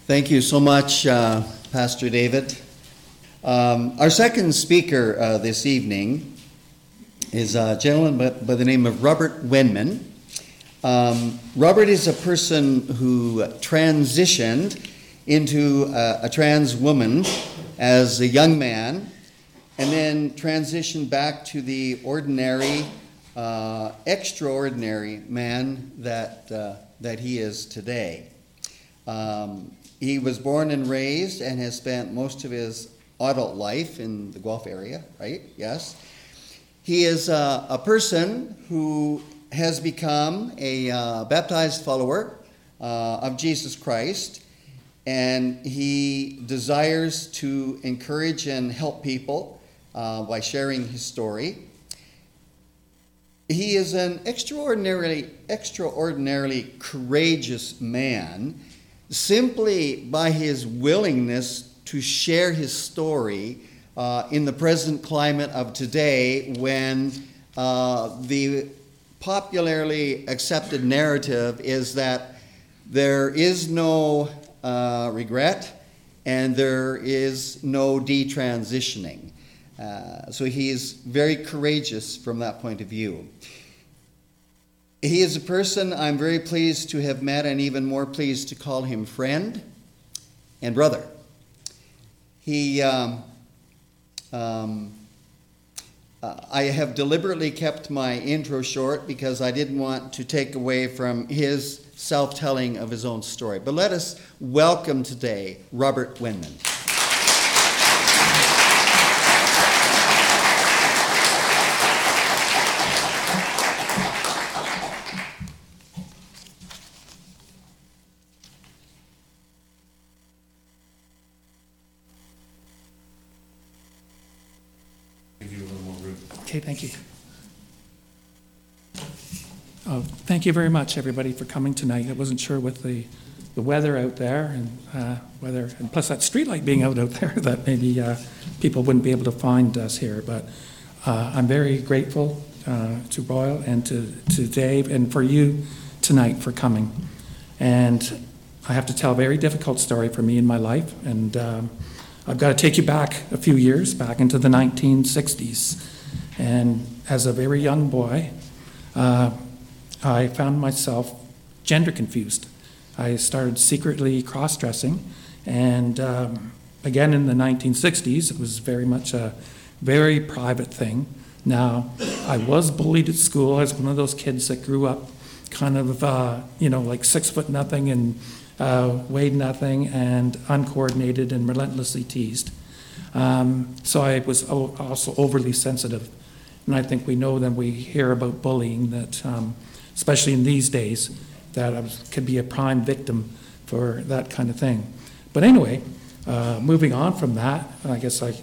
Thank you so much, Pastor David. Our second speaker this evening is a gentleman by the name of Robert Wenman. Robert is a person who transitioned into a trans woman as a young man, and then transitioned back to the ordinary, extraordinary man that he is today. He was born and raised and has spent most of his adult life in the Guelph area, right? Yes. He is a person who has become a baptized follower of Jesus Christ, and he desires to encourage and help people by sharing his story. He is an extraordinarily courageous man, simply by his willingness to share his story in the present climate of today, when the popularly accepted narrative is that there is no regret and there is no detransitioning. So he is very courageous from that point of view. He is a person I'm very pleased to have met, and even more pleased to call him friend and brother. I have deliberately kept my intro short because I didn't want to take away from his self-telling of his own story. But let us welcome today Robert Wenman. Okay, thank you. Thank you very much, everybody, for coming tonight. I wasn't sure with the weather out there and and plus that streetlight being out there that maybe people wouldn't be able to find us here. But I'm very grateful to Royal and to Dave and for you tonight for coming. And I have to tell a very difficult story for me in my life, and I've got to take you back a few years, back into the 1960s. And as a very young boy, I found myself gender confused. I started secretly cross-dressing, and again in the 1960s, it was very much a very private thing. Now, I was bullied at school as one of those kids that grew up kind of, like 6'0" and weighed nothing and uncoordinated and relentlessly teased. So I was also overly sensitive. And I think we know that we hear about bullying, that especially in these days, that I could be a prime victim for that kind of thing. But anyway, moving on from that, I guess I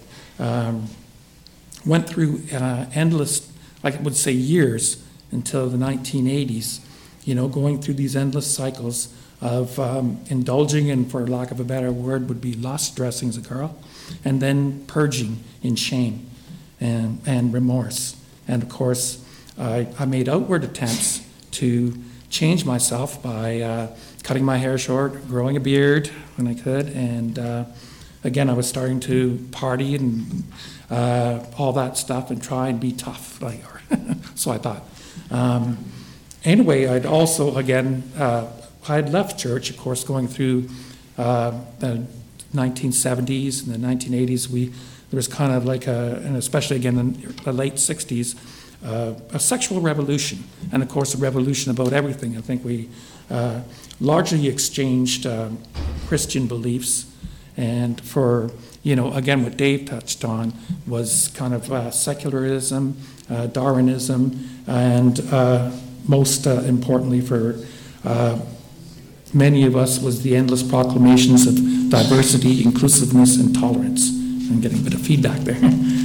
went through endless, I would say years, until the 1980s, going through these endless cycles of indulging in, for lack of a better word, would be lust, dressing as a girl, and then purging in shame and remorse. And of course, I made outward attempts to change myself by cutting my hair short, growing a beard when I could, and again, I was starting to party and all that stuff and try and be tough, so I thought. Anyway, I'd also, again, I had left church, of course, going through the 1970s and the 1980s. There was kind of like and especially again in the late 60s, a sexual revolution, and of course a revolution about everything. I think we largely exchanged Christian beliefs, and for, again, what Dave touched on was kind of secularism, Darwinism, and most importantly for many of us was the endless proclamations of diversity, inclusiveness, and tolerance. I'm getting a bit of feedback there.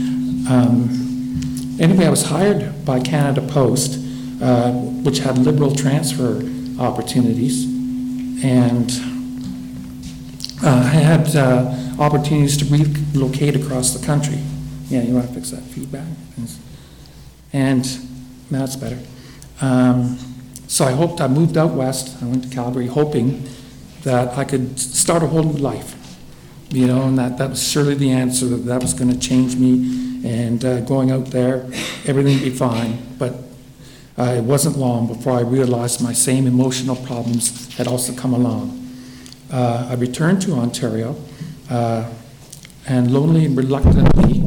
Anyway, I was hired by Canada Post, which had liberal transfer opportunities, and I had opportunities to relocate across the country. Yeah, you want to fix that feedback? And that's better. So I moved out west. I went to Calgary hoping that I could start a whole new life, and that was surely the answer, that was going to change me, and going out there, everything would be fine. But it wasn't long before I realized my same emotional problems had also come along. I returned to Ontario, and lonely and reluctantly,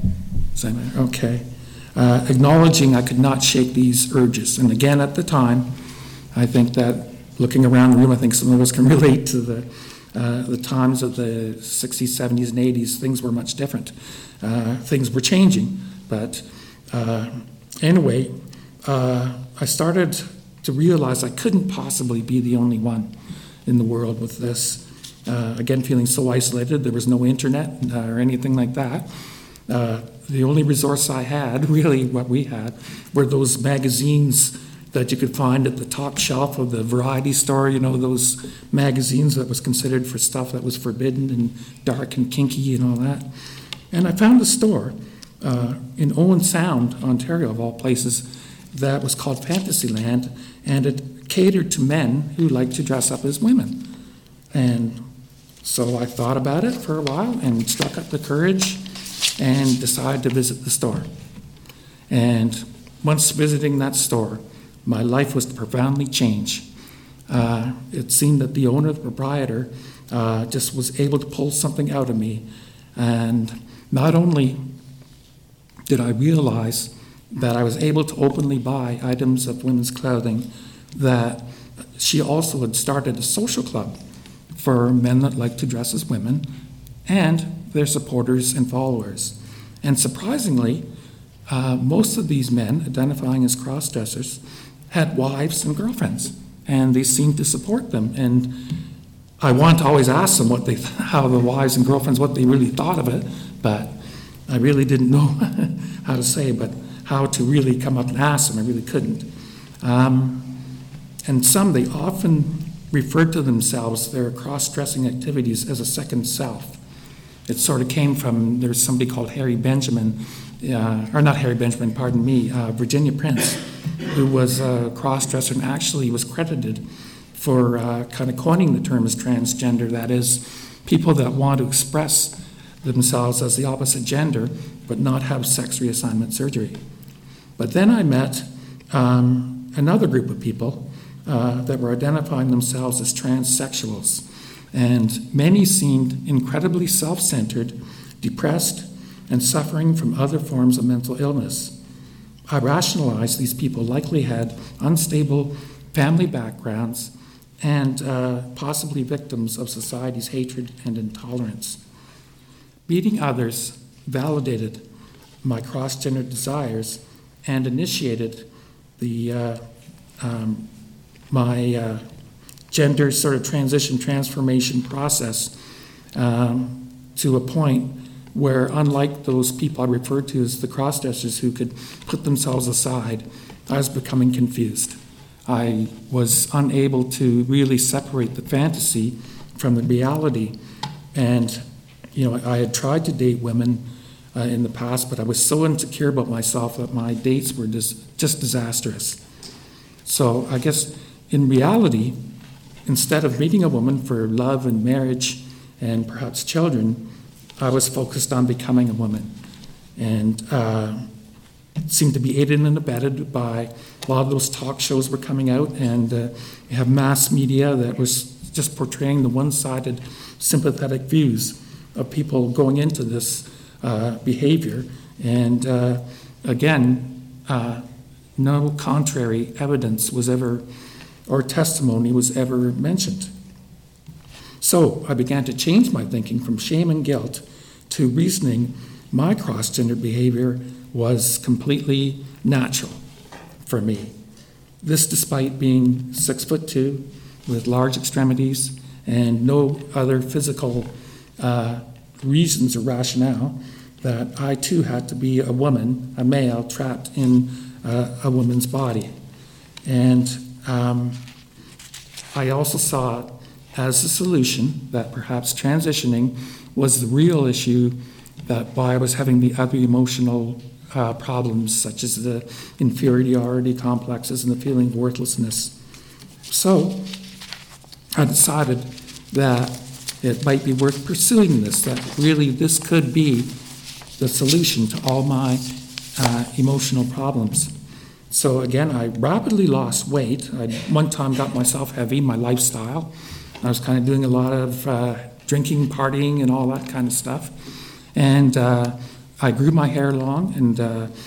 acknowledging I could not shake these urges. And again, at the time, I think that looking around the room, I think some of us can relate to the times of the 60s, 70s, and 80s. Things were much different. Things were changing. But anyway, I started to realize I couldn't possibly be the only one in the world with this. Again, feeling so isolated. There was no internet or anything like that. The only resource I had, really what we had, were those magazines that you could find at the top shelf of the variety store, those magazines that was considered for stuff that was forbidden and dark and kinky and all that. And I found a store in Owen Sound, Ontario, of all places, that was called Fantasyland, and it catered to men who liked to dress up as women. And so I thought about it for a while and struck up the courage and decided to visit the store. And once visiting that store, my life was to profoundly change. It seemed that the owner, the proprietor, just was able to pull something out of me. And not only did I realize that I was able to openly buy items of women's clothing, that she also had started a social club for men that like to dress as women and their supporters and followers. And surprisingly, most of these men identifying as cross-dressers had wives and girlfriends, and they seemed to support them. And I want to always ask them how the wives and girlfriends, what they really thought of it, but I really didn't know how to say, but how to really come up and ask them, I really couldn't. And they often referred to themselves, their cross-dressing activities, as a second self. It sort of came from, there's somebody called Harry Benjamin, or not Harry Benjamin, pardon me, Virginia Prince, who was a cross-dresser and actually was credited for kind of coining the term as transgender, that is, people that want to express themselves as the opposite gender but not have sex reassignment surgery. But then I met another group of people that were identifying themselves as transsexuals. And many seemed incredibly self-centered, depressed, and suffering from other forms of mental illness. I rationalized these people likely had unstable family backgrounds and possibly victims of society's hatred and intolerance. Meeting others validated my cross-gender desires and initiated my gender sort of transformation process to a point where, unlike those people I referred to as the cross-dressers who could put themselves aside, I was becoming confused. I was unable to really separate the fantasy from the reality. And, I had tried to date women in the past, but I was so insecure about myself that my dates were just disastrous. So I guess in reality, instead of meeting a woman for love and marriage and perhaps children, I was focused on becoming a woman. And it seemed to be aided and abetted by a lot of those talk shows were coming out, and you have mass media that was just portraying the one-sided sympathetic views of people going into this behavior. And again, no contrary evidence was ever, or testimony was ever mentioned. So I began to change my thinking from shame and guilt to reasoning my cross-gender behavior was completely natural for me. This despite being 6'2", with large extremities and no other physical reasons or rationale that I too had to be a woman, a male, trapped in a woman's body. And I also saw it as a solution that perhaps transitioning was the real issue, that why I was having the other emotional problems, such as the inferiority complexes and the feeling of worthlessness. So I decided that it might be worth pursuing this, that really this could be the solution to all my emotional problems. So again, I rapidly lost weight. I one time got myself heavy, my lifestyle. I was kind of doing a lot of drinking, partying, and all that kind of stuff. And I grew my hair long, and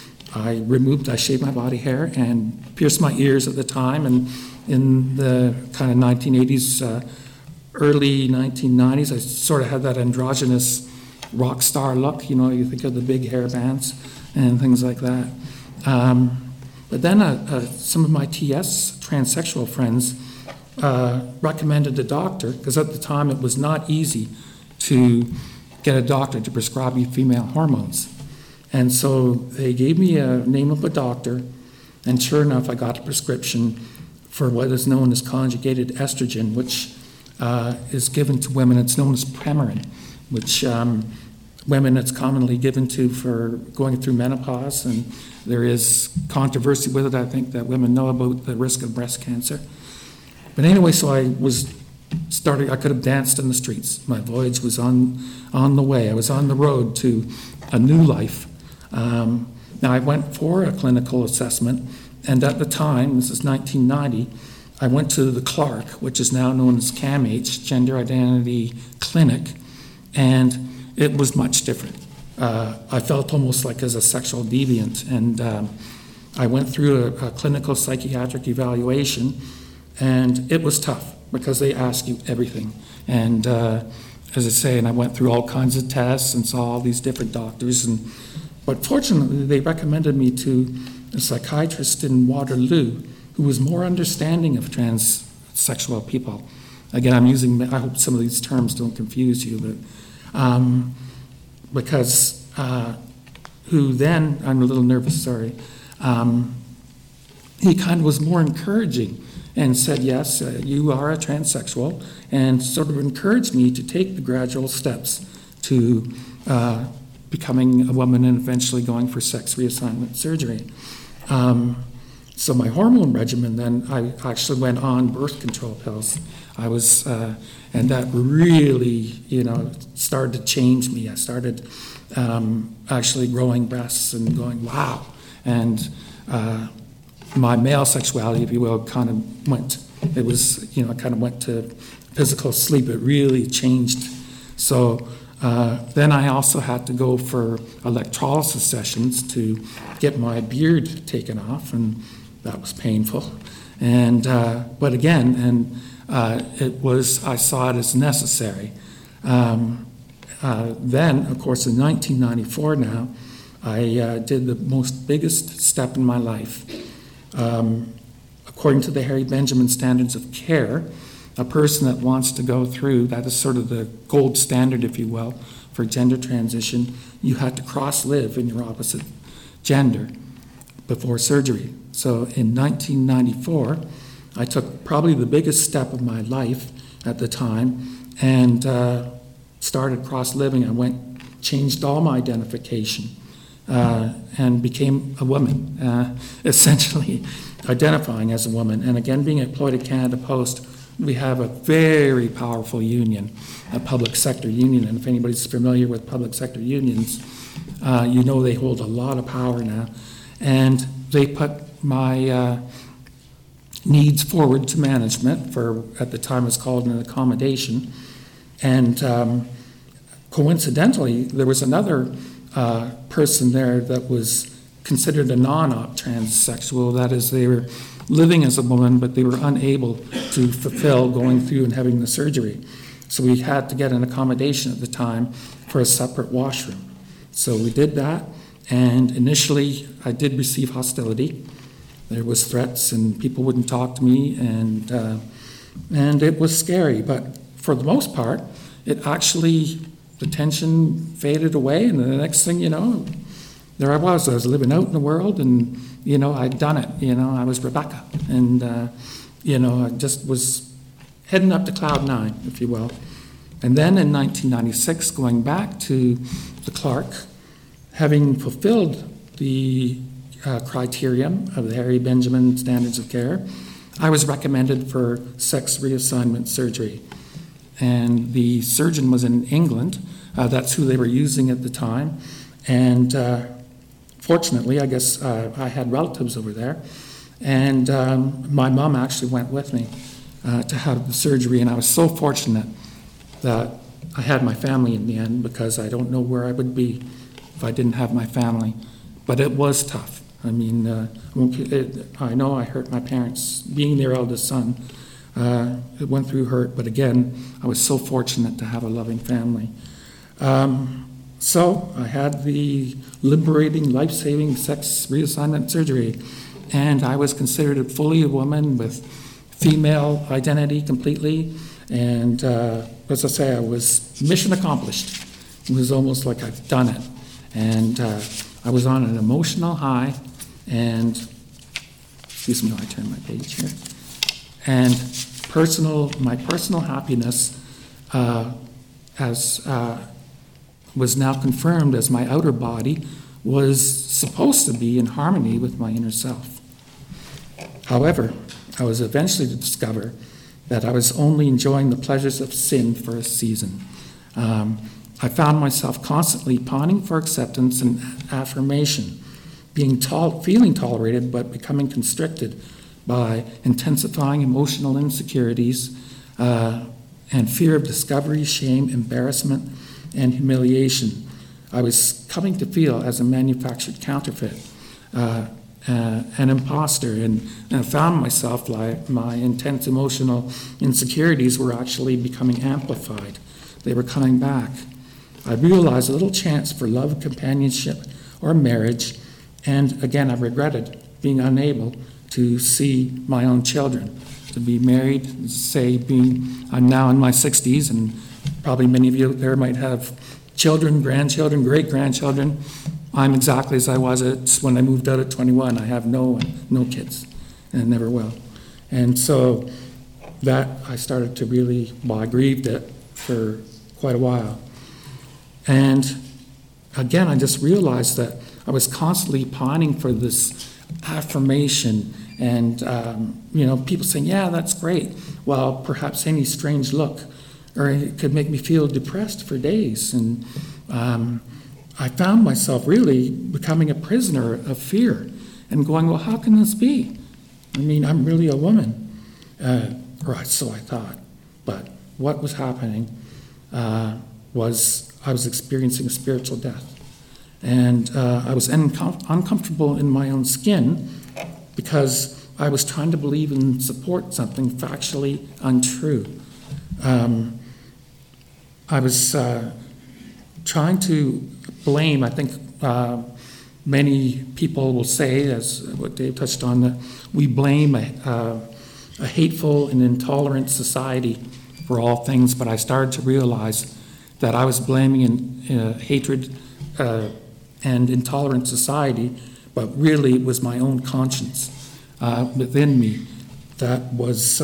I shaved my body hair and pierced my ears at the time. And in the kind of 1980s, early 1990s, I sort of had that androgynous rock star look. You know, you think of the big hair bands and things like that. But then some of my TS, transsexual friends, recommended a doctor, because at the time it was not easy to get a doctor to prescribe you female hormones. And so they gave me a name of a doctor, and sure enough, I got a prescription for what is known as conjugated estrogen, which is given to women. It's known as Premarin, which women it's commonly given to for going through menopause, and there is controversy with it. I think that women know about the risk of breast cancer. But anyway, so I could have danced in the streets. My voyage was on the way. I was on the road to a new life. Now I went for a clinical assessment, and at the time, this is 1990, I went to the Clark, which is now known as CAMH, Gender Identity Clinic, and it was much different. I felt almost like as a sexual deviant, and I went through a clinical psychiatric evaluation, and it was tough because they ask you everything. And as I say, and I went through all kinds of tests and saw all these different doctors, but fortunately they recommended me to a psychiatrist in Waterloo who was more understanding of transsexual people. Again, I hope some of these terms don't confuse you, but because who then, I'm a little nervous, sorry, he kind of was more encouraging and said, yes, you are a transsexual, and sort of encouraged me to take the gradual steps to becoming a woman and eventually going for sex reassignment surgery. So my hormone regimen, then I actually went on birth control pills. I was, and that really, started to change me. I started actually growing breasts and going, wow. And my male sexuality, if you will, kind of went, it was, kind of went to physical sleep. It really changed. So then I also had to go for electrolysis sessions to get my beard taken off, and that was painful. And but again, I saw it as necessary. Then, of course, in 1994 now, I did the biggest step in my life. According to the Harry Benjamin Standards of Care, a person that wants to go through, that is sort of the gold standard, if you will, for gender transition, you had to cross-live in your opposite gender before surgery. So in 1994, I took probably the biggest step of my life at the time and started cross-living. I changed all my identification and became a woman, essentially identifying as a woman. And again, being employed at Canada Post, we have a very powerful union, a public sector union. And if anybody's familiar with public sector unions, they hold a lot of power now. And they put my needs forward to management for, at the time it was called an accommodation. And coincidentally, there was another person there that was considered a non-op transsexual. That is, they were living as a woman, but they were unable to fulfill going through and having the surgery. So we had to get an accommodation at the time for a separate washroom. So we did that, and initially I did receive hostility. There was threats, and people wouldn't talk to me, and it was scary. But for the most part, the tension faded away, and the next thing you know, there I was living out in the world, and, I'd done it. I was Rebecca, and, I just was heading up to Cloud 9, if you will. And then in 1996, going back to the Clark, having fulfilled the criterion of the Harry Benjamin Standards of Care, I was recommended for sex reassignment surgery. and the surgeon was in England. That's who they were using at the time. And fortunately, I guess I had relatives over there. And my mom actually went with me to have the surgery. And I was so fortunate that I had my family in the end, because I don't know where I would be if I didn't have my family. But it was tough. I mean, I know I hurt my parents, being their eldest son. It went through hurt, but again, I was so fortunate to have a loving family. So I had the liberating, life-saving sex reassignment surgery, and I was considered fully a woman with female identity completely. And as I say, I was mission accomplished. It was almost like I've done it. And I was on an emotional high, and excuse me while I turn my page here. And my personal happiness was now confirmed as my outer body was supposed to be in harmony with my inner self. However, I was eventually to discover that I was only enjoying the pleasures of sin for a season. I found myself constantly pining for acceptance and affirmation, feeling tolerated but becoming constricted by intensifying emotional insecurities and fear of discovery, shame, embarrassment, and humiliation. I was coming to feel as a manufactured counterfeit, an imposter, and I found myself like my intense emotional insecurities were actually becoming amplified. They were coming back. I realized a little chance for love, companionship, or marriage, and again, I regretted being unable to see my own children, to be married, I'm now in my 60s, and probably many of you there might have children, grandchildren, great-grandchildren. I'm exactly as I was when I moved out at 21. I have no kids, and never will. And so that I started to really, I grieved it for quite a while. And again, I just realized that I was constantly pining for this affirmation and, people saying, yeah, that's great. Well, perhaps any strange look, or it could make me feel depressed for days. And I found myself really becoming a prisoner of fear and going, well, how can this be? I mean, I'm really a woman. Or so I thought. But what was happening was I was experiencing a spiritual death. And I was uncomfortable in my own skin because I was trying to believe and support something factually untrue. I was trying to blame, I think many people will say, as what Dave touched on, that we blame a hateful and intolerant society for all things, but I started to realize that I was blaming hatred and intolerant society, but really it was my own conscience within me that was,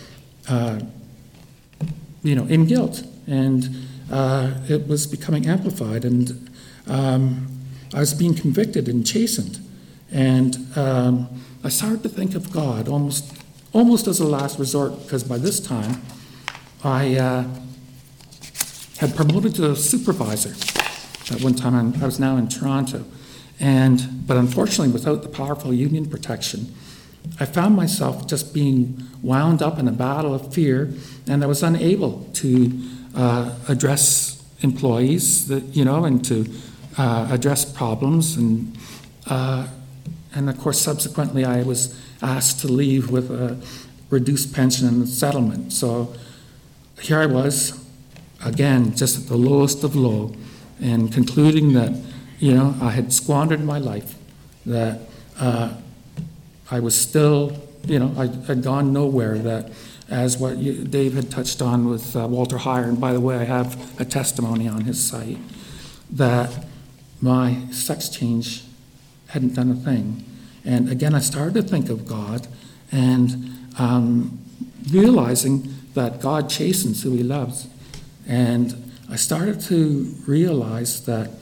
in guilt. And it was becoming amplified, and I was being convicted and chastened. And I started to think of God almost as a last resort, because by this time I had promoted to a supervisor. At one time I was now in Toronto. But unfortunately, without the powerful union protection, I found myself just being wound up in a battle of fear, and I was unable to address employees, and to address problems, and of course, subsequently, I was asked to leave with a reduced pension and a settlement. So here I was, again, just at the lowest of low, and concluding that, I had squandered my life, that I was still, I had gone nowhere, that as what Dave had touched on with Walter Heyer, and by the way, I have a testimony on his site, that my sex change hadn't done a thing. And again, I started to think of God, and realizing that God chastens who he loves. And I started to realize that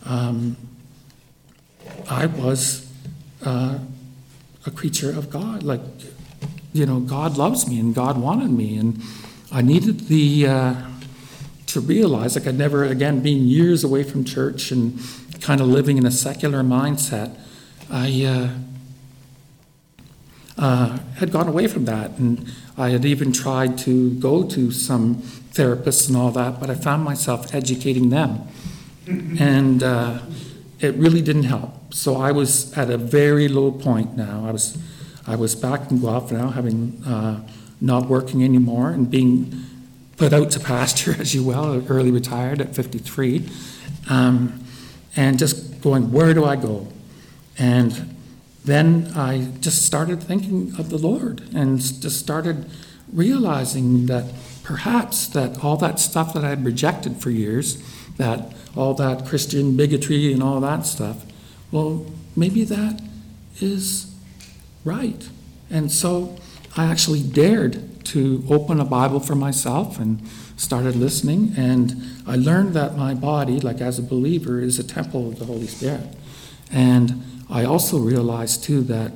I was a creature of God. God loves me, and God wanted me. And I needed to realize, like I'd never, again, been years away from church and kind of living in a secular mindset, I had gone away from that, and I had even tried to go to some therapists and all that, but I found myself educating them, and it really didn't help. So I was at a very low point now. I was back in Guelph now, having not working anymore and being put out to pasture, as you will, early retired at 53, and just going, where do I go? And then I just started thinking of the Lord and just started realizing that perhaps that all that stuff that I had rejected for years, that all that Christian bigotry and all that stuff, well, maybe that is right. And so I actually dared to open a Bible for myself and started listening, and I learned that my body, like as a believer, is a temple of the Holy Spirit. And I also realized too that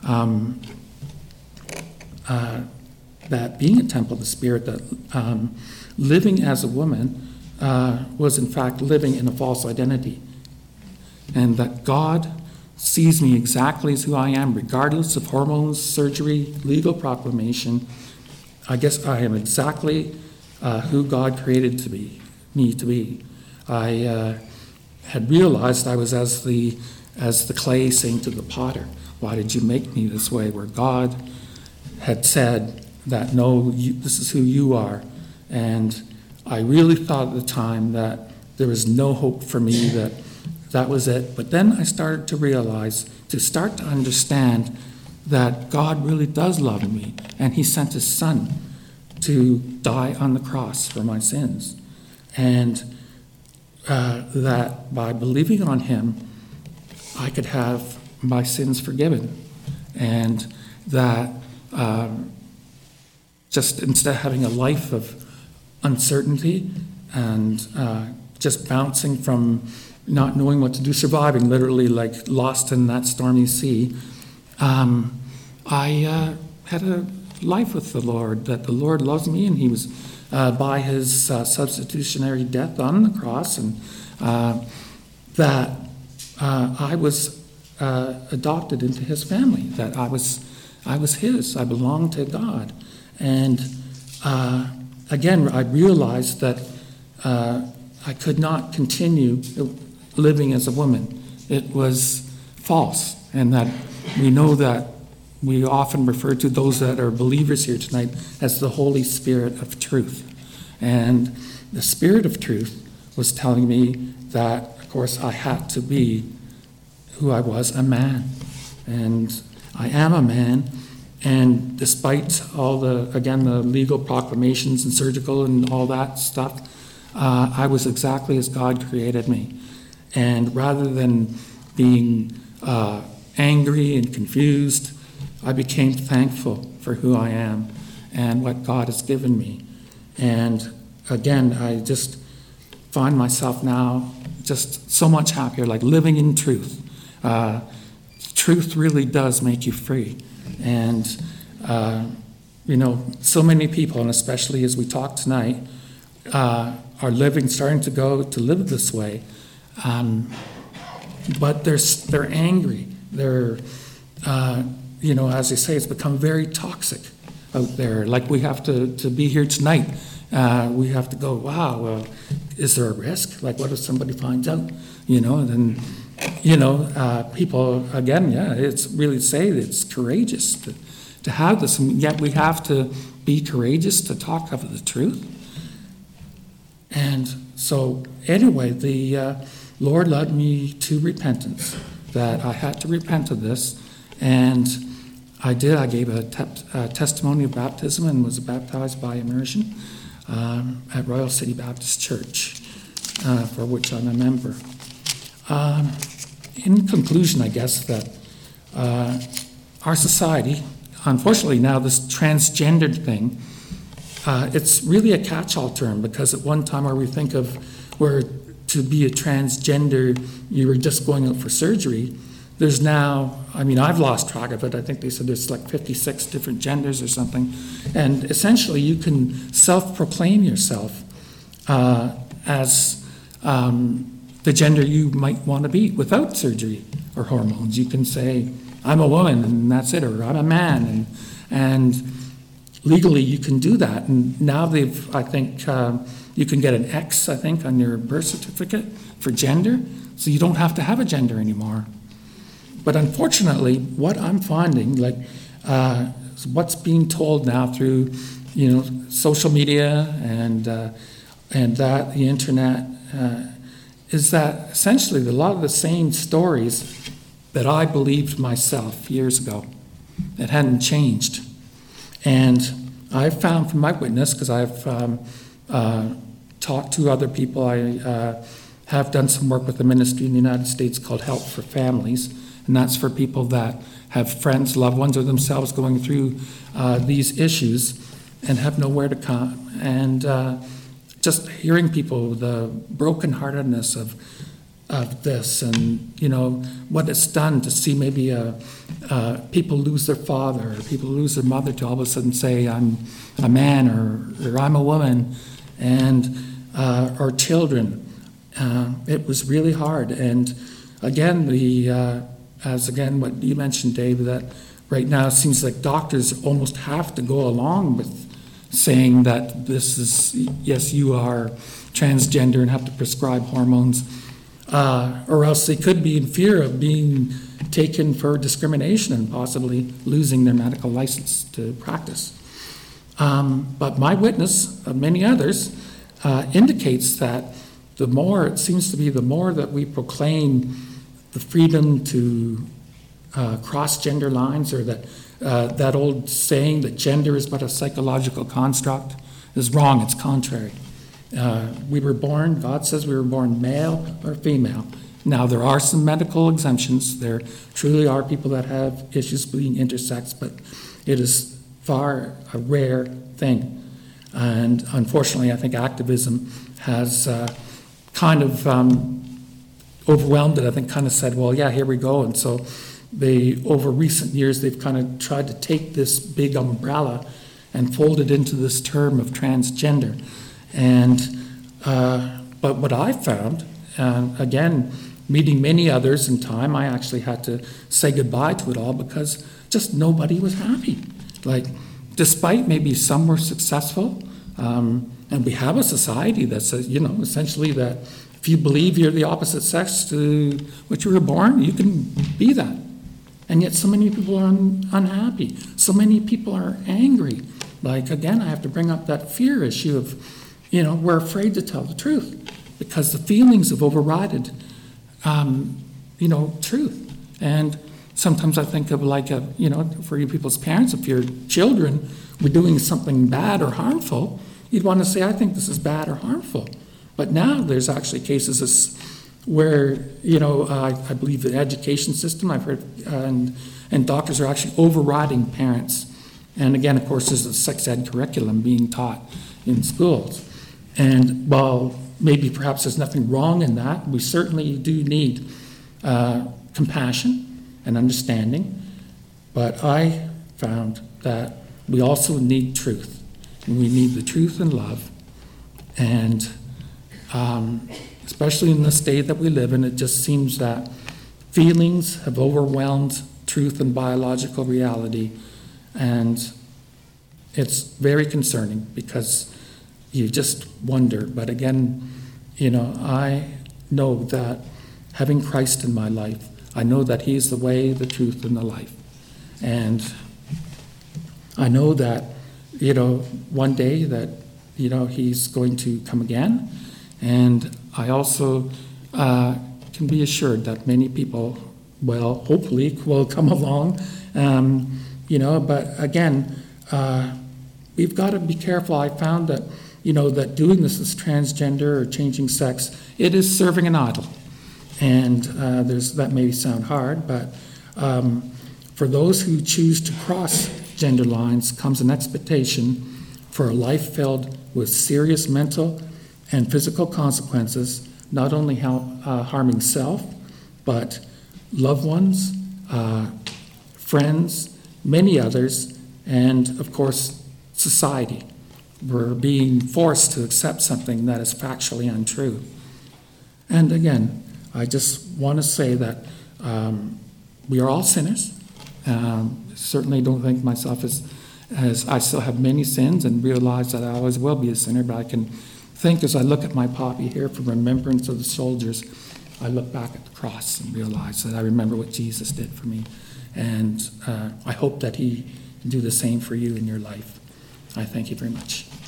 that being a temple of the Spirit, that living as a woman was in fact living in a false identity, and that God sees me exactly as who I am, regardless of hormones, surgery, legal proclamation. I guess I am exactly who God created me to be. I had realized I was as the clay saying to the potter, "Why did you make me this way?" Where God had said that, "No, this is who you are." And I really thought at the time that there was no hope for me, that was it. But then I started to realize, to start to understand that God really does love me, and he sent his son to die on the cross for my sins. And that by believing on him, I could have my sins forgiven. And that just instead of having a life of uncertainty and just bouncing from not knowing what to do, surviving, literally like lost in that stormy sea, I had a life with the Lord, that the Lord loves me, and he was by his substitutionary death on the cross, and that I was adopted into his family, that I was his, I belonged to God. And again, I realized that I could not continue living as a woman. It was false, and that we know that we often refer to those that are believers here tonight as the Holy Spirit of truth. And the Spirit of truth was telling me that, of course, I had to be who I was, a man. And I am a man, and despite all the legal proclamations and surgical and all that stuff, I was exactly as God created me. And rather than being angry and confused, I became thankful for who I am and what God has given me. And again, I just find myself now just so much happier, like living in truth. Truth really does make you free. And, so many people, and especially as we talk tonight, are starting to live this way. But they're angry. They're, as they say, it's become very toxic out there. Like we have to be here tonight. We have to go, wow, is there a risk? Like what if somebody finds out? And then, people, again, it's really say that it's courageous to have this. And yet we have to be courageous to talk of the truth. And so anyway, the Lord led me to repentance, that I had to repent of this. And I did. I gave a testimony of baptism and was baptized by immersion at Royal City Baptist Church, for which I'm a member. In conclusion, I guess that our society, unfortunately now this transgendered thing, it's really a catch-all term, because at one time where we think of where to be a transgender, you were just going out for surgery, there's now, I mean, I've lost track of it. I think they said there's like 56 different genders or something. And essentially, you can self-proclaim yourself as the gender you might want to be without surgery or hormones. You can say, I'm a woman, and that's it, or I'm a man. And legally, you can do that. And now I think, you can get an X, I think, on your birth certificate for gender, so you don't have to have a gender anymore. But unfortunately, what I'm finding, like what's being told now through, social media and that the internet, is that essentially a lot of the same stories that I believed myself years ago that hadn't changed. And I've found from my witness, because I've talked to other people, I have done some work with the ministry in the United States called Help for Families, and that's for people that have friends, loved ones, or themselves going through these issues and have nowhere to come. And just hearing people, the brokenheartedness of this, and what it's done to see maybe people lose their father, or people lose their mother, to all of a sudden say, I'm a man, or I'm a woman, and or children. It was really hard. And again, what you mentioned, Dave, that right now it seems like doctors almost have to go along with saying that this is, yes, you are transgender and have to prescribe hormones, or else they could be in fear of being taken for discrimination and possibly losing their medical license to practice. But my witness, of many others, indicates that the more that we proclaim the freedom to cross gender lines, or that old saying that gender is but a psychological construct, is wrong. It's contrary. God says we were born male or female. Now, there are some medical exemptions. There truly are people that have issues being intersex, but it is far a rare thing. And unfortunately, I think activism has kind of overwhelmed it. I think kind of said, well, yeah, here we go. And so over recent years, they've kind of tried to take this big umbrella and fold it into this term of transgender. And but what I found, again, meeting many others in time, I actually had to say goodbye to it all because just nobody was happy. Like, despite maybe some were successful, and we have a society that says, essentially that if you believe you're the opposite sex to which you were born, you can be that. And yet so many people are unhappy. So many people are angry. Like, again, I have to bring up that fear issue of, we're afraid to tell the truth because the feelings have overridden, truth. And sometimes I think of for you people's parents, if your children were doing something bad or harmful, you'd want to say, I think this is bad or harmful. But now there's actually cases where, I believe the education system, I've heard, and doctors are actually overriding parents. And again, of course, there's a sex ed curriculum being taught in schools. And while maybe perhaps there's nothing wrong in that, we certainly do need compassion and understanding. But I found that we also need truth. And we need the truth and love. And especially in this day that we live in, it just seems that feelings have overwhelmed truth and biological reality. And it's very concerning because you just wonder. But again, I know that having Christ in my life, I know that He's the way, the truth, and the life. And I know that, one day that, He's going to come again. And I also can be assured that many people, hopefully will come along, but again, we've got to be careful. I found that, that doing this as transgender or changing sex, it is serving an idol. And that may sound hard, but for those who choose to cross gender lines comes an expectation for a life filled with serious mental and physical consequences, not only harming self, but loved ones, friends, many others, and of course, society. We're being forced to accept something that is factually untrue. And again, I just want to say that we are all sinners. Certainly don't think myself as I still have many sins and realize that I always will be a sinner, but I can think as I look at my poppy here for remembrance of the soldiers, I look back at the cross and realize that I remember what Jesus did for me. And I hope that he can do the same for you in your life. I thank you very much.